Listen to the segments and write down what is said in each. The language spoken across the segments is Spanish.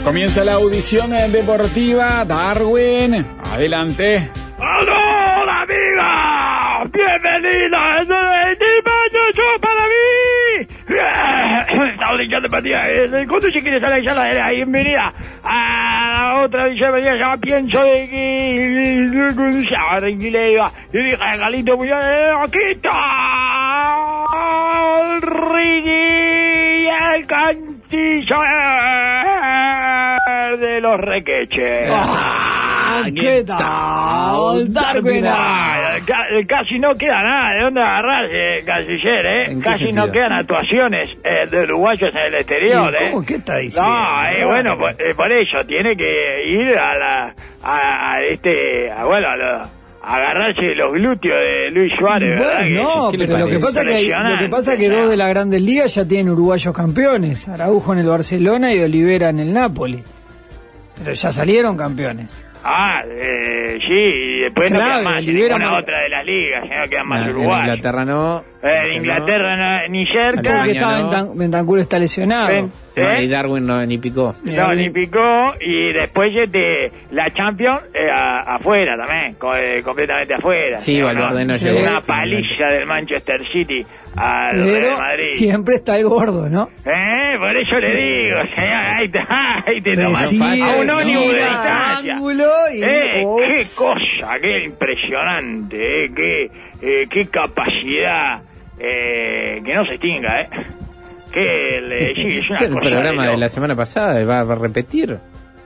Comienza la audición deportiva. Darwin, adelante. ¡Hola, amiga! ¡Bienvenida! ¡Es el para mí! Esta audición deportiva. ¿Cuándo se quiere salir la bienvenida a otra audición deportiva? Ya pienso de que... tranquila, y dije, Galito, aquí está el Riggy, el cantillo de los requeches. ¿Qué tal, Darwin? Casi no queda nada de dónde agarrarse, canciller, Casi no quedan actuaciones de uruguayos en el exterior, ¿Cómo? ¿Qué está diciendo? No, bueno, por eso tiene que ir a agarrarse los glúteos de Luis Suárez, ¿verdad? No, pero lo que pasa es que dos de las grandes ligas ya tienen uruguayos campeones, Araujo en el Barcelona y Olivera en el Napoli. Pero ya salieron campeones. Sí, y después no queda más ninguna otra de las ligas, no quedan más uruguayos. En Inglaterra no. En Inglaterra no, ni cerca. Porque Bentancur está lesionado. Y Darwin ni picó. No, ni picó. Y después la Champions afuera también, completamente afuera. Sí, Valverde no llegó. Una paliza del Manchester City al Real Madrid. Siempre está el gordo, ¿no? Por eso le digo, señor, ahí te tomas a un ónibus de distancia. Qué cosa, qué impresionante, qué capacidad, que no se extinga, es una el cosa programa de la semana pasada va a repetir.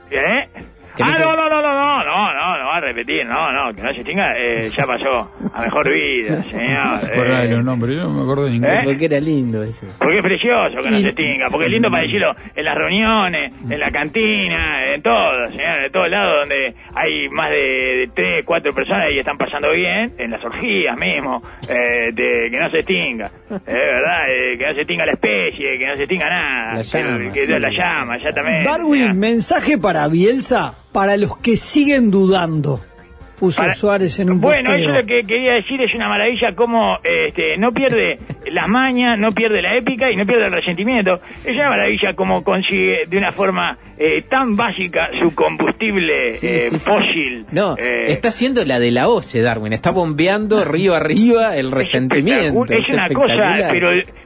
No va a repetir, no, que no se extinga, ya pasó a mejor vida, señor. Los nombres, yo no me acuerdo de ninguno. Porque era lindo eso. Porque es precioso que no se extinga, porque es lindo para decirlo en las reuniones, en la cantina, en todo, señor, en todos lados donde hay más de 3, 4 personas y están pasando bien, en las orgías mismo, que no se extinga, ¿verdad? Que no se extinga la especie, que no se extinga nada, la llama, exactamente. Darwin, mensaje para Bielsa, para los que siguen dudando. Puso Suárez en un posteo. Bueno, eso es lo que quería decir, es una maravilla cómo no pierde las mañas, no pierde la épica y no pierde el resentimiento. Es una maravilla cómo consigue de una forma tan básica su combustible fósil. No, está haciendo la de la OCE, Darwin, está bombeando río arriba el resentimiento. Es una cosa, pero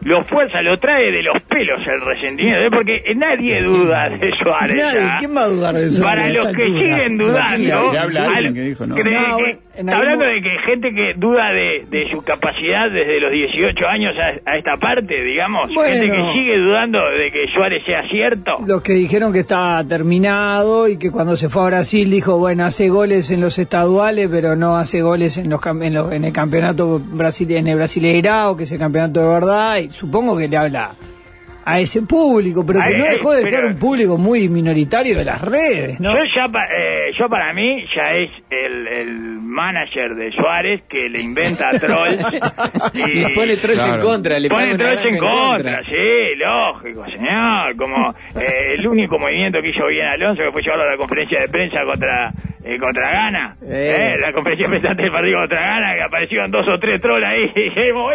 lo trae de los pelos el resentimiento, porque nadie duda de Suárez. ¿Quién va a dudar de Suárez? Para los que siguen dudando, está hablando de que gente que duda de su capacidad desde los 18 años a esta parte, digamos, gente que sigue dudando de que Suárez sea cierto. Los que dijeron que estaba terminado y que cuando se fue a Brasil dijo, bueno, hace goles en los estaduales, pero no hace goles en el campeonato en el Brasileirao, que es el campeonato de verdad, y supongo que le habla a ese público, pero que no dejó de ser un público muy minoritario de las redes, ¿no? Yo para mí ya es el manager de Suárez que le inventa trolls y le pone trolls en contra, le pone trolls en contra, sí, lógico, señor, como el único movimiento que hizo bien Alonso, que fue llevarlo a la conferencia de prensa contra Ghana, la conferencia de prensa del partido contra Ghana, que aparecieron 2 o 3 trolls ahí, y dijimos,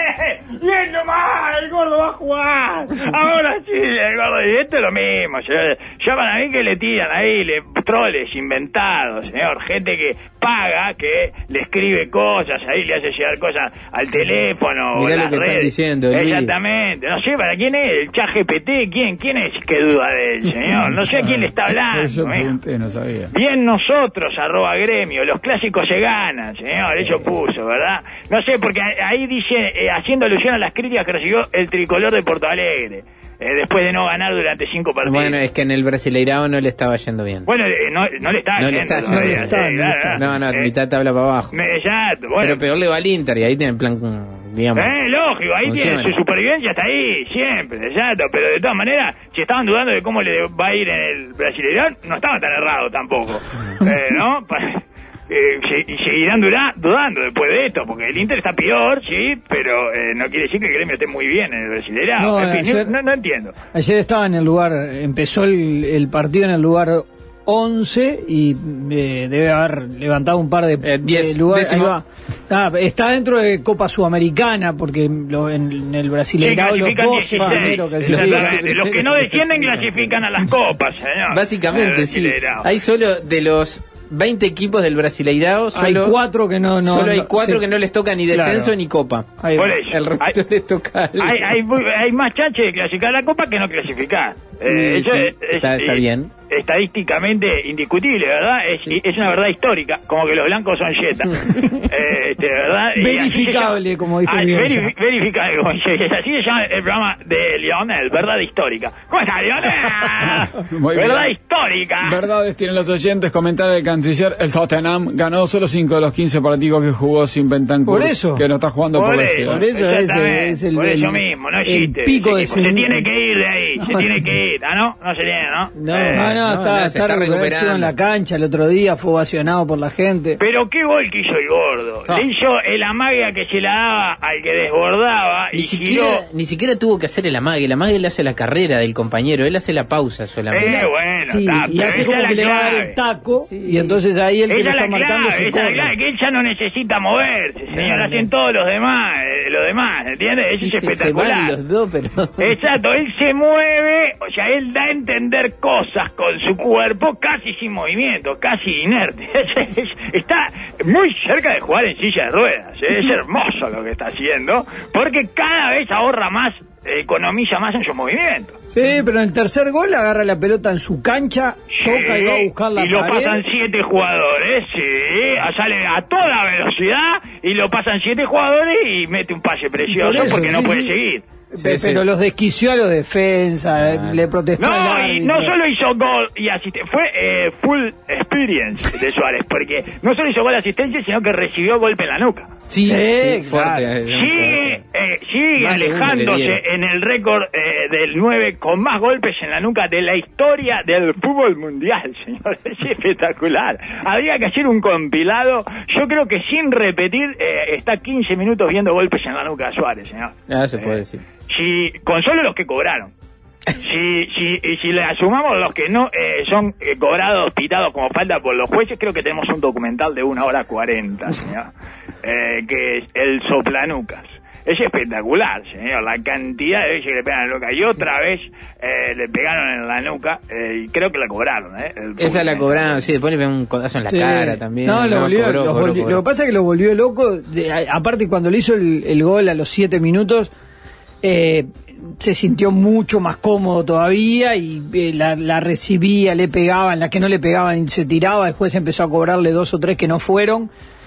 bien nomás, el gordo va a jugar. Ahora sí, el gordo, y esto es lo mismo, ya para mí que le tiran ahí troles inventados, señor, gente que paga, que le escribe cosas, ahí le hace llegar cosas al teléfono. Mirá o lo las que redes. están diciendo, Luis. Exactamente, no sé para quién es, el ChatGPT, ¿quién es que duda de él, señor? No sé a quién le está hablando. Yo pregunté, no sabía. Bien nosotros, @gremio, los clásicos se ganan, señor, eso puso, ¿verdad? No sé, porque ahí dice, haciendo alusión a las críticas que recibió el tricolor de Porto Alegre, después de no ganar durante 5 partidos. Bueno, es que en el Brasileirao no le estaba yendo bien. Bueno, no le está yendo. No, mitad tabla para abajo. Exacto, bueno. Pero peor le va al Inter y ahí tiene el plan, digamos. Lógico, ahí funciona. tiene su supervivencia, está ahí, siempre, exacto. Pero de todas maneras, si estaban dudando de cómo le va a ir en el Brasileirao, no estaban tan errados tampoco. ¿No? Y seguirán dudando después de esto, porque el Inter está peor, sí, pero no quiere decir que el Gremio esté muy bien en el Brasileirao. No entiendo. Ayer estaba empezó el partido en el lugar 11 y debe haber levantado un par de 10 lugares. Ahí va. Está dentro de Copa Sudamericana, porque en el Brasileirao los 12 primeros clasifican. Los que no descienden clasifican a las copas, señor. Básicamente, sí. Hay solo de los 20 equipos del Brasileirao, hay 4 que no hay 4 que no les toca ni descenso ni copa. Por eso, el resto les toca algo. hay más chances de clasificar a la copa que no clasificar. Está bien. Estadísticamente indiscutible, ¿verdad? Es una verdad histórica, como que los blancos son yeta. ¿Verdad? Verificable, como dijo verificable, como dice. Así se llama el programa de Lionel, verdad histórica. ¿Cómo está, Lionel? Verdad histórica. Verdades tienen los oyentes. Comentar el canciller, el Tottenham ganó solo 5 de los 15 partidos que jugó sin Bentancur. Por eso. Que no está jugando por eso. Por eso es el mismo, no existe. El pico de se tiene que ir de ahí, se tiene que ir. ¿No? No se tiene, ¿no? Está recuperando en la cancha el otro día, fue ovacionado por la gente. Pero qué gol que hizo el gordo. Le hizo el amague que se la daba al que desbordaba. Ni siquiera tuvo que hacer el amague le hace la carrera del compañero, él hace la pausa solamente. Y hace como que le va a dar el taco, y entonces ahí el que le está marcando su corner. Que él ya no necesita moverse, señor, hacen todos los demás, ¿entiendes? Eso es espectacular. Se van los dos, pero... Exacto, él se mueve, o sea, él da a entender cosas con su cuerpo casi sin movimiento, casi inerte. Está muy cerca de jugar en silla de ruedas. Es hermoso lo que está haciendo, porque cada vez ahorra más, economiza más en su movimiento. Sí, pero en el tercer gol agarra la pelota en su cancha, toca y va a buscar la pared. Y lo pasan 7 jugadores, sale a toda velocidad y lo pasan 7 jugadores y mete un pase precioso porque no puede seguir. Pero los desquició a los defensas, le protestó al árbitro. No solo hizo gol y asistencia, fue full experience de Suárez, porque no solo hizo gol y asistencia, sino que recibió golpe en la nuca. Sí, fuerte. Sigue alejándose en el récord del 9 con más golpes en la nuca de la historia del fútbol mundial, señor. Es espectacular. Habría que hacer un compilado. Yo creo que sin repetir, está 15 minutos viendo golpes en la nuca de Suárez, señor. Se puede decir. Con solo los que cobraron. Si le sumamos los que no son cobrados, pitados como falta por los jueces, creo que tenemos un documental de 1 hora 40, señor, que es El Soplanucas. Es espectacular, señor, la cantidad de veces que le pegan en la nuca. Y otra vez le pegaron en la nuca y creo que la cobraron. Esa la cobraron, sí, después le pegan un codazo en la cara también. Lo que pasa es que lo volvió loco. Aparte, cuando le hizo el gol a los 7 minutos, se sintió mucho más cómodo todavía y la recibía, le pegaban, las que no le pegaban se tiraba, después empezó a cobrarle 2 o 3 que no fueron,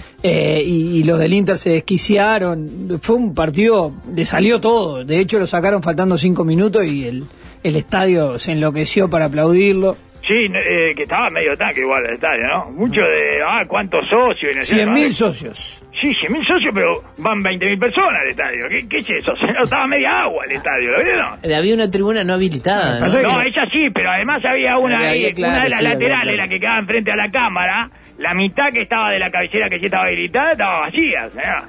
y los del Inter se desquiciaron. Fue un partido, le salió todo, de hecho lo sacaron faltando 5 minutos y el estadio se enloqueció para aplaudirlo. Sí, que estaba medio tanque igual el estadio, ¿no? Mucho de, ¿cuántos socios? 100.000 socios. Sí, 100.000 socios, pero van 20.000 personas al estadio. ¿Qué es eso? Estaba media agua el estadio, ¿lo vieron? Había una tribuna no habilitada. No, ella sí, pero además había una de las laterales, la que quedaba enfrente a la cámara, la mitad que estaba de la cabecera que sí estaba habilitada, estaba vacía, ¿sabes?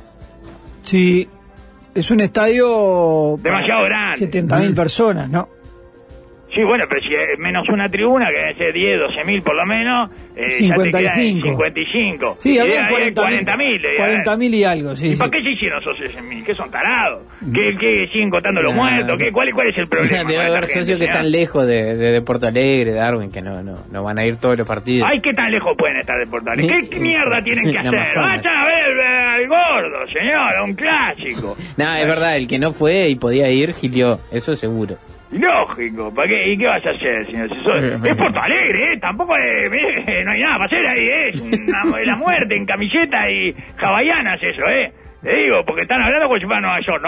Sí, es un estadio... demasiado grande. 70.000 personas, ¿no? Sí, bueno, pero si menos una tribuna, que debe ser 10, 12.000 por lo menos, 55. 55. Sí, había 40.000. 40.000 y algo, sí. ¿Y para qué se hicieron esos 100.000? ¿Qué son tarados? ¿Qué siguen contando los muertos? ¿Cuál es el problema? Debe haber socios que están lejos de Porto Alegre, Darwin, que no van a ir todos los partidos. Ay, ¿qué tan lejos pueden estar de Porto Alegre? ¿Qué mierda tienen que hacer? ¡Vayan a ver al gordo, señor! Un clásico. Es verdad, el que no fue y podía ir, gilió, eso seguro. Lógico, ¿para qué? ¿Y qué vas a hacer, señor? Es Porto Alegre, tampoco no hay nada para hacer ahí, es la muerte en camiseta y hawaianas eso, Le digo, porque están hablando como si fuera Nueva York,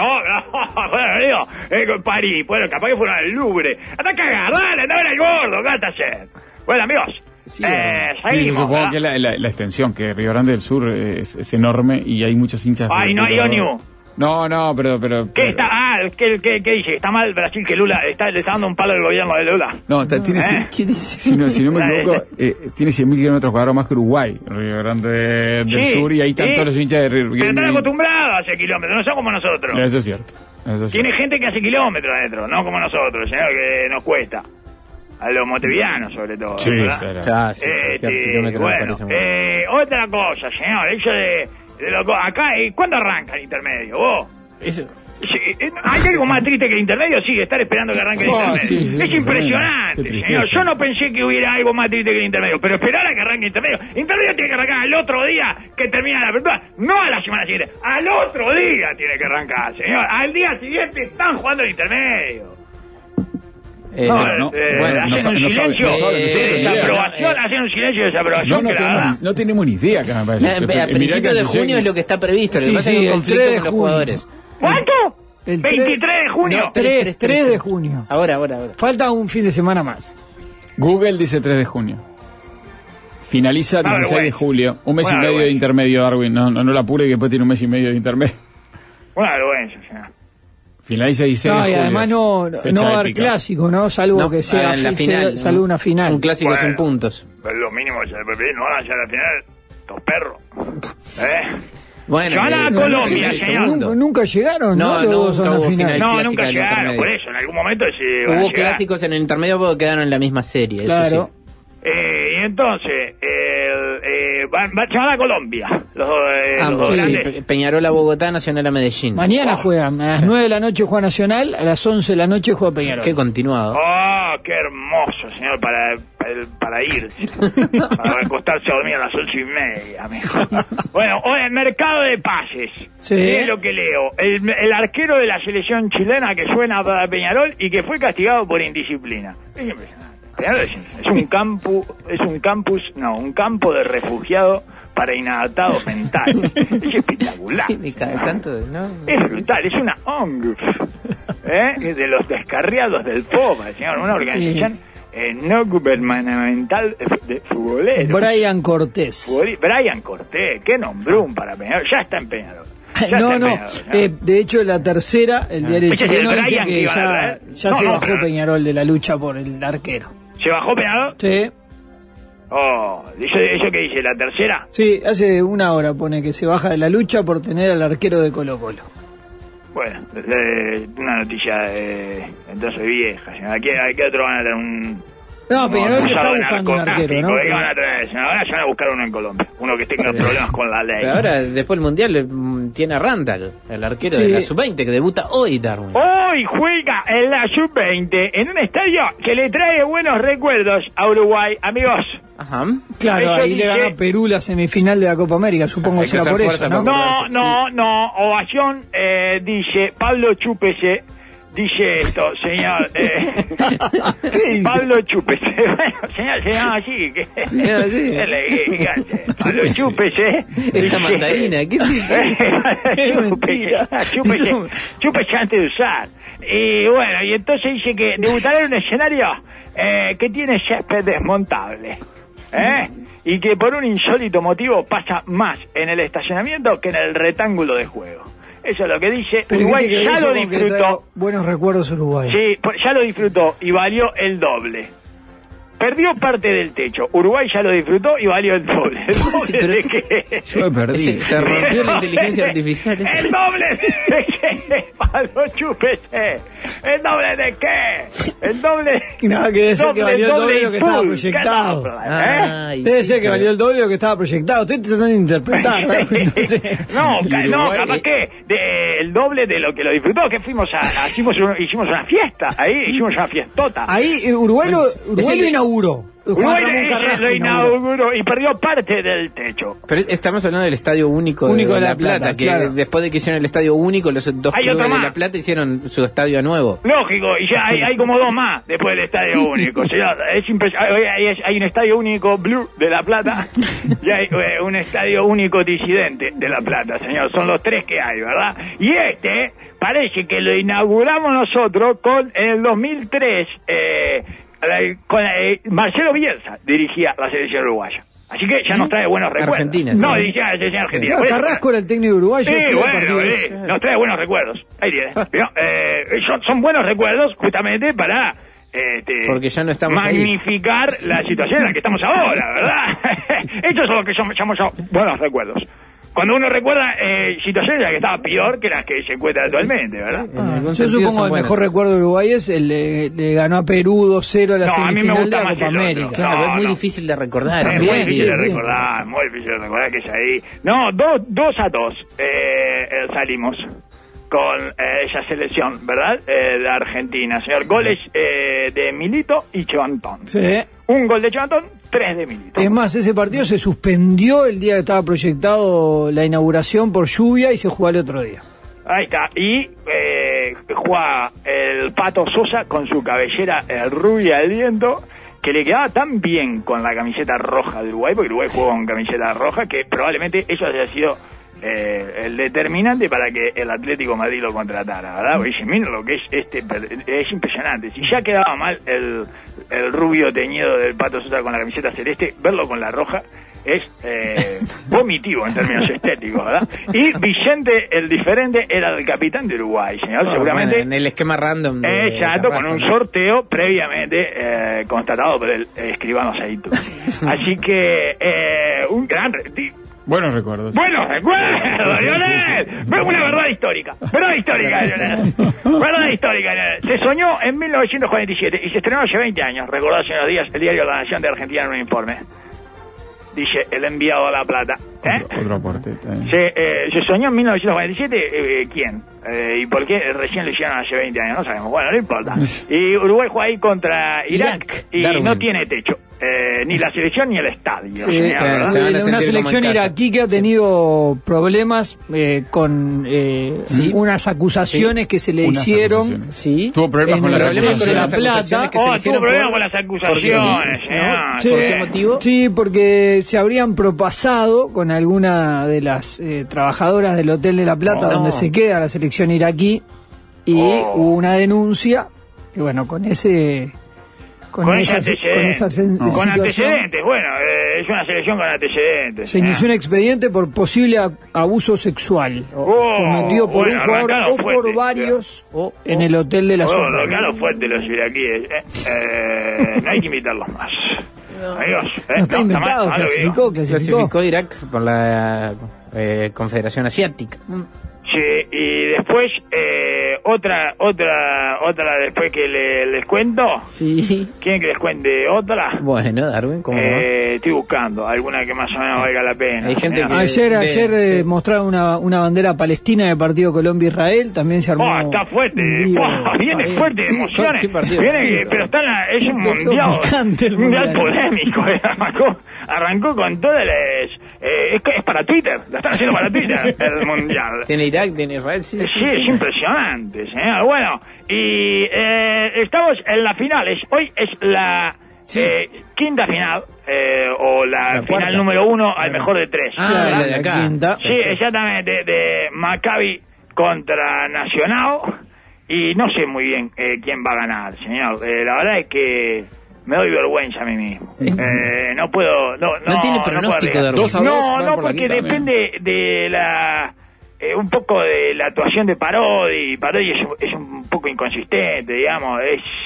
bueno, digo, París, bueno, capaz que fueron al Louvre. Anda a cagar, dale, anda a ver al gordo, ¿qué vas a hacer? Bueno, amigos, yo supongo que la extensión, que Río Grande del Sur es enorme y hay muchos hinchas. Ay, no hay ONU. No, pero... ¿Qué está? ¿Qué dice? ¿Está mal Brasil que Lula le está dando un palo al gobierno de Lula? No, tiene, ¿qué dice? Si no me equivoco, tiene 100.000 kilómetros cuadrados más que Uruguay, Río Grande del Sur, y ahí están todos los hinchas de Río Grande. Pero están acostumbrados a hacer kilómetros, no son como nosotros. Eso es cierto. Tiene gente que hace kilómetros adentro, no como nosotros, que nos cuesta. a los montevideanos sobre todo. Sí, ¿verdad? Bueno, otra cosa, señor, eso de acá, ¿cuándo arranca el intermedio? ¿Vos? Eso. ¿Hay algo más triste que el intermedio? Sí, estar esperando que arranque el intermedio. Sí, es impresionante, señor. Yo no pensé que hubiera algo más triste que el intermedio, pero esperar a que arranque el intermedio. El intermedio tiene que arrancar al otro día que termina la apertura, no a la semana siguiente, al otro día tiene que arrancar, señor. Al día siguiente están jugando el intermedio. Hacen un silencio de desaprobación, hacen un silencio de desaprobación. No tenemos ni idea, que me parece. A principios de junio es lo que está previsto, lo que pasa es que hay un conflicto con los jugadores. ¿Cuánto? El 23 de junio. No, 3 de junio. Ahora. Falta un fin de semana más. Google dice 3 de junio. Finaliza 16 de julio. Un mes y medio de intermedio, Darwin. No la apure, que después tiene un mes y medio de intermedio. Una vergüenza, señor. Finaliza 16 de julio. Y además no va a haber clásico, ¿no? Salvo que sea la final, salvo una final. Un clásico sin puntos. Lo mínimo que se le puede pedir, no van a llegar a la final, estos perros. Bueno, van a Colombia, señor. Nunca llegaron, ¿no? Nunca hubo final. No, nunca llegaron, por eso, en algún momento sí hubo clásicos en el intermedio porque quedaron en la misma serie. Claro. Eso sí. Y entonces, se van a Colombia. Los sí, Peñarol a Bogotá, Nacional a Medellín. Mañana juegan, a las 9 de la noche juega Nacional, a las 11 de la noche juega Peñarol. Qué continuado. Qué hermoso, señor, para irse. Para acostarse a dormir a las 8:30, amigo. Bueno, hoy el mercado de pases. Sí. Es lo que leo. El arquero de la selección chilena que suena para Peñarol y que fue castigado por indisciplina. Es impresionante. Es un campo de refugiado para inadaptados mentales. Es espectacular. Sí, me cae tanto, ¿no? Es brutal, es una ONG de los descarriados del FOBA, señor, una organización no gubernamental de futboleros. Brian Cortés, qué nombrón para Peñarol, ya está en Peñarol. De hecho la tercera, el diario chileno dice que ya se bajó Peñarol de la lucha por el arquero. ¿Se bajó Peñarol? Sí. ¿Eso qué dice? ¿La tercera? Sí, hace una hora pone que se baja de la lucha por tener al arquero de Colo-Colo. Bueno, una noticia entonces vieja. ¿A qué otro van a tener un...? No, Peñarol está buscando un arquero, ¿no? Ahora ya van a buscar uno en Colombia. Uno que tenga problemas con la ley. Pero ahora, después del Mundial, tiene a Randall, el arquero de la Sub-20, que debuta hoy, Darwin. Hoy juega en la Sub-20, en un estadio que le trae buenos recuerdos a Uruguay, amigos. Ajá. Claro, ahí le ganó Perú la semifinal de la Copa América, supongo que será por eso, ¿no? No, ovación, dice Pablo Chúpese. Dice esto, señor. Pablo Chúpese. Bueno, señor, se llama así. Pablo Chúpese. Esta mandarina, ¿qué Chúpese antes de usar. Y bueno, y entonces dice que debutará en un escenario que tiene césped desmontable. Y que por un insólito motivo pasa más en el estacionamiento que en el rectángulo de juego. Eso es lo que dice. Pero Uruguay ya lo disfrutó. Buenos recuerdos Uruguay. Sí, ya lo disfrutó y valió el doble. Perdió parte del techo. Uruguay ya lo disfrutó y valió el doble. ¿El doble de qué? Yo me perdí. Se rompió la inteligencia artificial. ¿El doble de qué? Pablo Chúpese. ¿El doble de qué? El doble... No, que debe ser que valió el doble de lo que estaba proyectado. Debe ser que valió el doble de lo que estaba proyectado. Estoy tratando de interpretar. No, capaz que el doble de lo que lo disfrutó. Que hicimos una fiesta. Ahí hicimos una fiestota. Ahí Uruguay lo inauguró. Uruguay lo inauguró y perdió parte del techo. Pero estamos hablando del Estadio Único de La Plata, que claro, después de que hicieron el Estadio Único, los dos clubes de La Plata hicieron su estadio nuevo. Lógico, y ya hay como dos más después del Estadio Único. O sea, hay un Estadio Único Blue de La Plata y hay un Estadio Único Disidente de La Plata, señor. Son los tres que hay, ¿verdad? Y parece que lo inauguramos nosotros en el 2003... con Marcelo Bielsa dirigía la selección uruguaya. Así que ya nos trae buenos recuerdos. Argentina, no, dirigía la selección argentina. No, Carrasco era el técnico uruguayo. Sí, bueno, nos trae buenos recuerdos. Ahí tiene. Son buenos recuerdos justamente para porque ya no estamos magnificar la situación en la que estamos ahora, ¿verdad? Estos son los que llamamos buenos recuerdos. cuando uno recuerda situaciones en las que estaba peor que las que se encuentran actualmente, ¿verdad? Yo supongo el mejor recuerdo de Uruguay es le ganó a Perú 2-0 la semifinal de la Copa América. Claro, es muy difícil de recordar. Es muy difícil de recordar, muy difícil de recordar que es ahí. No, 2-2 salimos con esa selección, ¿verdad? De Argentina, señor. Goles de Milito y Chevantón. Sí. Un gol de Chevantón, 3 de Milito. Es más, ese partido se suspendió el día que estaba proyectado la inauguración por lluvia y se jugó el otro día. Ahí está. Y juega el Pato Sosa con su cabellera rubia al viento, que le quedaba tan bien con la camiseta roja de Uruguay, porque Uruguay jugó con camiseta roja, que probablemente eso haya sido el determinante para que el Atlético Madrid lo contratara, ¿verdad? Porque dice, mira lo que es es impresionante. Si ya quedaba mal el rubio teñido del Pato Sosa con la camiseta celeste, verlo con la roja es vomitivo en términos estéticos, ¿verdad? Y Vicente, el diferente, era el capitán de Uruguay, señor, seguramente. Bueno, en el esquema random. Exacto, con un sorteo previamente constatado por el escribano Saito. Así que, un gran... Buenos recuerdos. Buenos recuerdos, Lionel. Una verdad histórica. Verdad histórica, Lionel. Verdad histórica, Lionel. Se soñó en 1947 y se estrenó hace 20 años. Recordó hace unos días el diario La Nación de Argentina en un informe. Dice el enviado a La Plata. Otro aporte. Se soñó en 1947, ¿quién? ¿Y por qué recién lo hicieron hace 20 años? No sabemos. Bueno, no importa. Y Uruguay juega ahí contra Irak y Darwin. No tiene techo. Ni la selección ni el estadio. Sí, una selección iraquí que ha tenido problemas con unas acusaciones que se le hicieron. Sí. Tuvo problemas con las acusaciones de La Plata. Tuvo problemas con las acusaciones. ¿Por qué motivo? Sí, porque se habrían propasado con alguna de las trabajadoras del Hotel de La Plata donde se queda la selección iraquí y hubo una denuncia y bueno, con antecedentes, bueno, es una selección con antecedentes. Se inició un expediente por posible abuso sexual cometido por un jugador o por varios en el hotel de la zona. Claro, fuerte los iraquíes. No hay que invitarlos más. Adiós. No está inventado, clasificó Irak por la Confederación Asiática. Sí, y después otra después que les cuento. Sí. ¿Quieren que les cuente otra? Bueno, Darwin, ¿cómo estoy buscando alguna que más o menos valga la pena. Hay gente que ayer mostraron una bandera palestina del partido Colombia-Israel, también se armó. Está fuerte, viene fuerte de emociones. Viene, pero es un mundial polémico. Arrancó con todas las... es para Twitter, la están haciendo para Twitter el mundial. Tiene Irak, tiene Israel, sí, es impresionante, señor. Bueno, y estamos en las finales. Hoy es la quinta final, o la final cuarta. Número 1 al mejor de 3. La de acá. Quinta. Sí, exactamente, de Maccabi contra Nacional. Y no sé muy bien quién va a ganar, señor. La verdad es que me doy vergüenza a mí mismo. No puedo... No tiene pronóstico de 2-2. No, porque depende de la... un poco de la actuación de Parodi. Parodi es un poco inconsistente, digamos.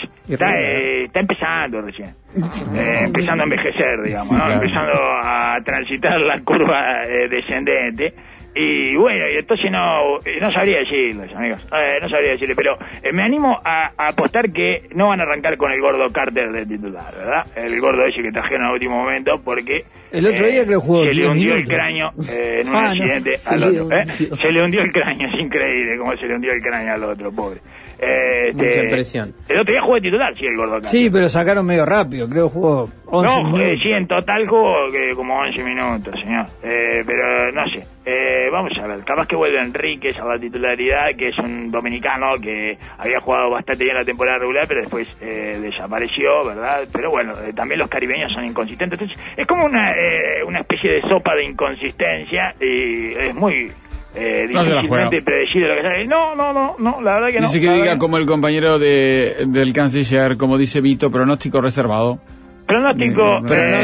Está empezando recién. Empezando a envejecer, digamos, ¿no? Empezando a transitar la curva descendente. Y bueno, y entonces no sabría decirles, amigos. No sabría decirles, pero me animo a apostar que no van a arrancar con el gordo Carter de titular, ¿verdad? El gordo ese que trajeron al último momento, porque el otro día creo que jugó se le hundió el cráneo en un accidente al otro. Se le hundió el cráneo, es increíble cómo se le hundió el cráneo al otro, pobre. Mucha impresión. El otro día jugó de titular, sí, el gordo Carter. Sí, pero sacaron medio rápido, creo que jugó 11 minutos. Sí, en total jugó como 11 minutos, señor. Pero no sé. Vamos a ver, capaz que vuelve Enríquez a la titularidad, que es un dominicano que había jugado bastante bien la temporada regular, pero después desapareció, ¿verdad? Pero bueno, también los caribeños son inconsistentes. Entonces, es como una especie de sopa de inconsistencia y es muy... difícilmente predecible lo que sale. No, la verdad que no. Dice que diga como el compañero del canciller, como dice Vito, pronóstico reservado. Pronóstico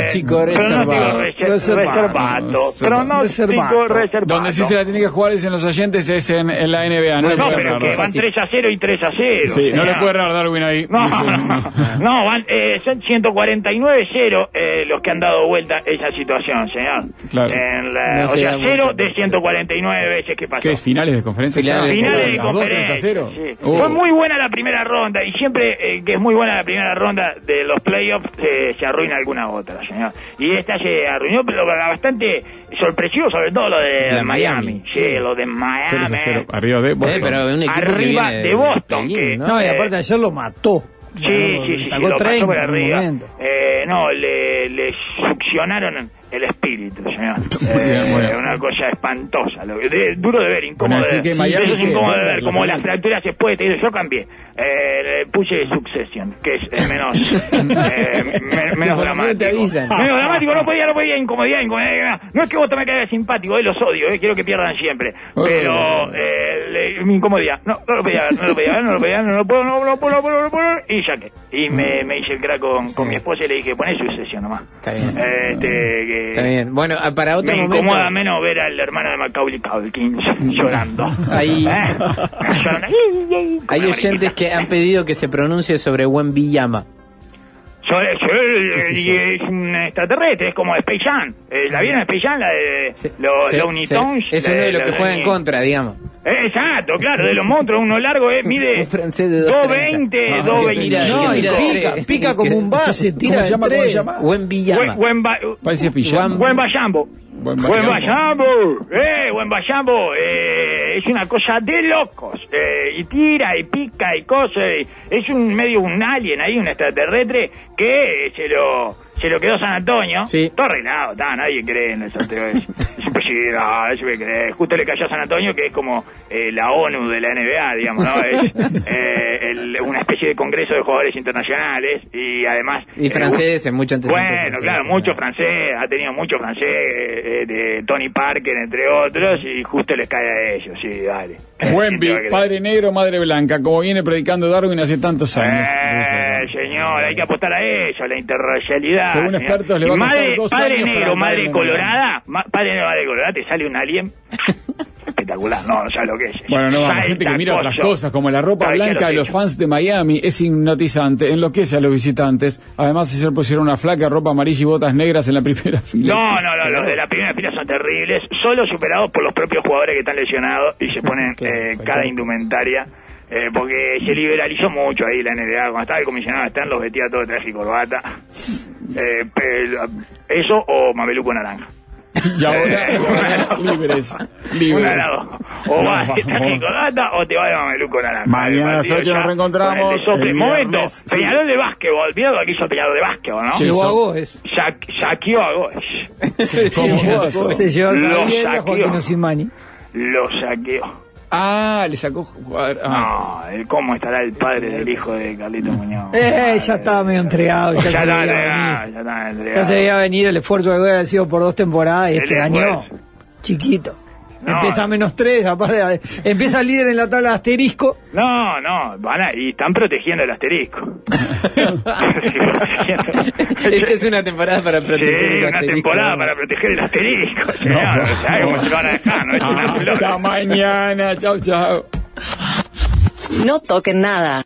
reservado. Donde sí se la tiene que jugar, dicen los oyentes, es en la NBA. No, pero que van 3-0 y 3-0. Sí, no le puede errar Darwin ahí. No, van, son 149-0 los que han dado vuelta esa situación, señor. Claro. O sea, 0 de 149 veces que pasó. ¿Qué es? ¿Finales de conferencia? Finales de conferencia. Sí. Fue muy buena la primera ronda y siempre que es muy buena la primera ronda de los playoffs se arruina alguna otra, señor. Y esta se arruinó, pero bastante sorpresivo, sobre todo lo de Miami. Sí, lo de Miami. Arriba de Boston. Pero un equipo arriba que de Boston. ¿no? Y aparte ayer lo mató. Sí, sacó lo 30 pasó por arriba. No, le succionaron el espíritu, señor. Una cosa espantosa, duro de ver, incómodo de ver. Es incómodo de ver, como las fracturas se puede tener. Yo cambié, puse Succession, que es menos dramático. Menos dramático, no podía, incomodidad. No es que vos me caigas simpático, los odio, quiero que pierdan siempre. Pero mi incomodidad, no lo puedo, y ya que. Y me hice el crack con mi esposa y le dije, poné Succession nomás. Está bien. Está bien. Bueno, para otro momento... Me incomoda menos ver al hermano de Macaulay Culkin llorando. Hay oyentes que han pedido que se pronuncie sobre Wembanyama. Es un extraterrestre, es como Space Jam. ¿La vieron Space Jam? La de los Unitons. Es uno de los que juega en contra, digamos. Exacto, claro, de los monstruos, uno largo, mide 2.20, 2.25. No, pica como un base, tira de ¿Cómo se llama? Wembanyama. Parece pijama. Wembanyama. Wembanyama, es una cosa de locos, y tira y pica y cose, es un alien ahí, un extraterrestre que se lo quedó San Antonio, todo arreglado, nadie cree en el sorteo ese. Es imposible, eso me cree. Justo le cayó a San Antonio, que es como la ONU de la NBA, digamos, ¿no? Es una especie de congreso de jugadores internacionales y además... Y franceses, mucho antecedentes. Bueno, claro, mucho francés, ha tenido mucho francés, de Tony Parker, entre otros, y justo les cae a ellos, sí, dale. Wemby, padre negro, madre blanca, como viene predicando Darwin hace tantos años. Señor, hay que apostar a eso, a la interracialidad. Según expertos le va a costar 2 padre años negro, madre colorada, padre negro, madre colorada, te sale un alien espectacular, no sabes lo que es. Bueno, no, hay gente que mira otras cosas, como la ropa blanca de los fans de Miami, es hipnotizante, enloquece a los visitantes. Además, si se pusieron una flaca, ropa amarilla y botas negras en la primera fila. No, los de la primera fila son terribles, solo superados por los propios jugadores que están lesionados y se ponen cada indumentaria. Porque se liberalizó mucho ahí la NBA. Cuando estaba el comisionado Stern, los vestía todo de traje y corbata. Eso o mameluco naranja. Y ahora, libres. O vas de traje y corbata o te vas de mameluco naranja. Mañana a las 8 nos reencontramos. Momento, Peñarol de básquetbol. Mirá lo que hizo Peñarol de básquetbol, ¿no? Llegó a Goes. Saqueó a Goes. Se llevó a Joaquín Osimani. Lo saqueó. Le sacó jugador. No, ¿cómo estará el padre del hijo de Carlito Muñoz? Ya estaba medio entregado. Ya se veía venir el esfuerzo de haber sido por 2 temporadas y este año chiquito. Empieza a -3, aparte, empieza el líder en la tabla de asterisco. No, y están protegiendo el asterisco. Esta es una temporada para proteger el asterisco. Una temporada para proteger el asterisco. ¿Sabes cómo se lo van a dejar? Hasta mañana, chau. No toquen nada.